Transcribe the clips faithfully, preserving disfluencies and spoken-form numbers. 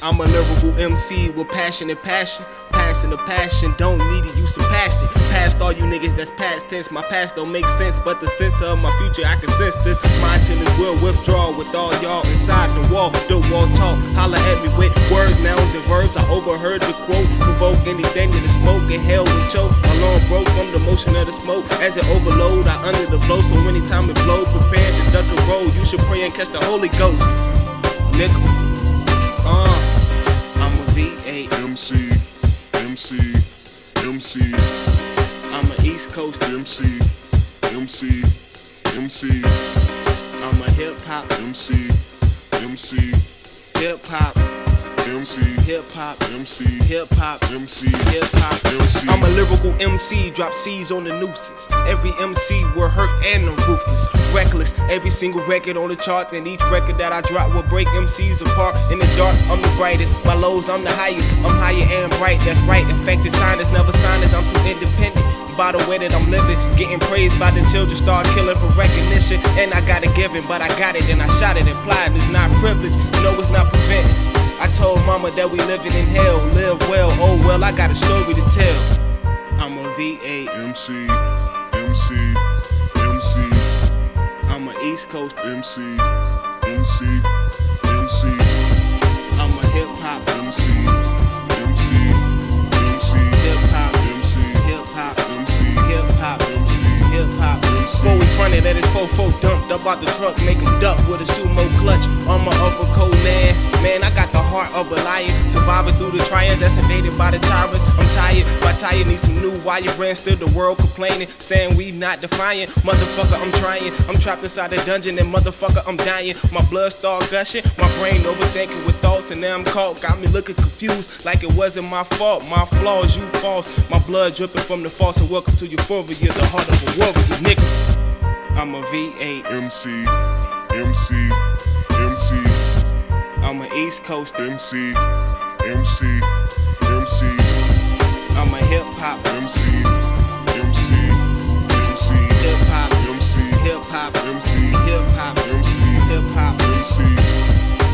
I'm a lyrical M C with passion and passion. Passing the passion, don't need to use some passion. Past all you niggas that's past tense. My past don't make sense, but the sense of my future, I can sense this. My intent will withdraw with all y'all inside the wall. The wall talk, holla at me with words, nouns, and verbs. I overheard the quote, provoke anything that is smoke and hell and choke. My lung broke from the motion of the smoke. As it overload, I under the blow, so anytime it blow, prepare to duck a roll. You should pray and catch the Holy Ghost, nigga. Uh, I'm a V eight M C, M C, M C. I'm a East Coast M C, M C, M C. I'm a hip hop M C, M C, hip hop M C, hip hop M C, hip hop M C, hip hop M C. I'm a lyrical M C, drop C's on the nooses. Every M C will hurt and I'm ruthless, reckless. Every single record on the chart, and each record that I drop will break M Cs apart. In the dark, I'm the brightest. My lows, I'm the highest. I'm higher and bright. That's right. Infected signers, never signers. I'm too independent. By the way that I'm living, getting praised by the children, start killing for recognition. And I got it given, but I got it and I shot it. Implied it's not privilege, no, it's not prevented. I told mama that we living in hell, live well, oh well, I got a story to tell. I'm a V eight M C, M C, M C. I'm a East Coast M C, M C, M C. I'm a hip hop M C, M C, M C. hip hop M C, hip hop M C, hip hop M C, hip hop. M C. Before we fronted at his fofo dumped up out the truck, make him duck with a sumo clutch on my overcoat land. Man, I got the heart of a lion, surviving through the triumph that's invaded by the tyrants. I'm tired, my tire needs some new wiring. Still the world complaining, saying we not defiant. Motherfucker, I'm trying. I'm trapped inside the dungeon and motherfucker, I'm dying. My blood start gushing, my brain overthinking with thoughts, and now I'm caught. Got me looking confused, like it wasn't my fault. My flaws, you false. My blood dripping from the false, and welcome to Euphoria, the heart of a warrior, nigga. I'm a V eight M C, M C, M C. I'm a East Coast M C, M C, M C. I'm a hip hop M C, M C, M C. hip hop M C, hip hop M C, hip hop M C, hip hop M C.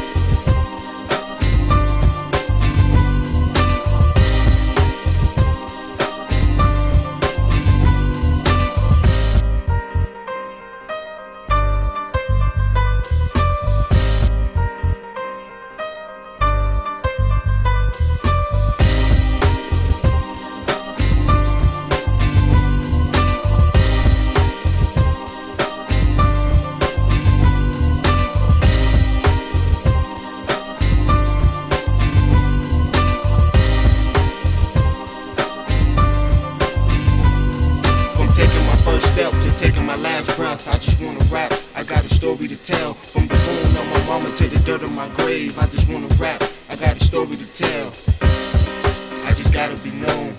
Step to taking my last breath, I just wanna rap, I got a story to tell. From the bone of my mama to the dirt of my grave, I just wanna rap, I got a story to tell. I just gotta be known.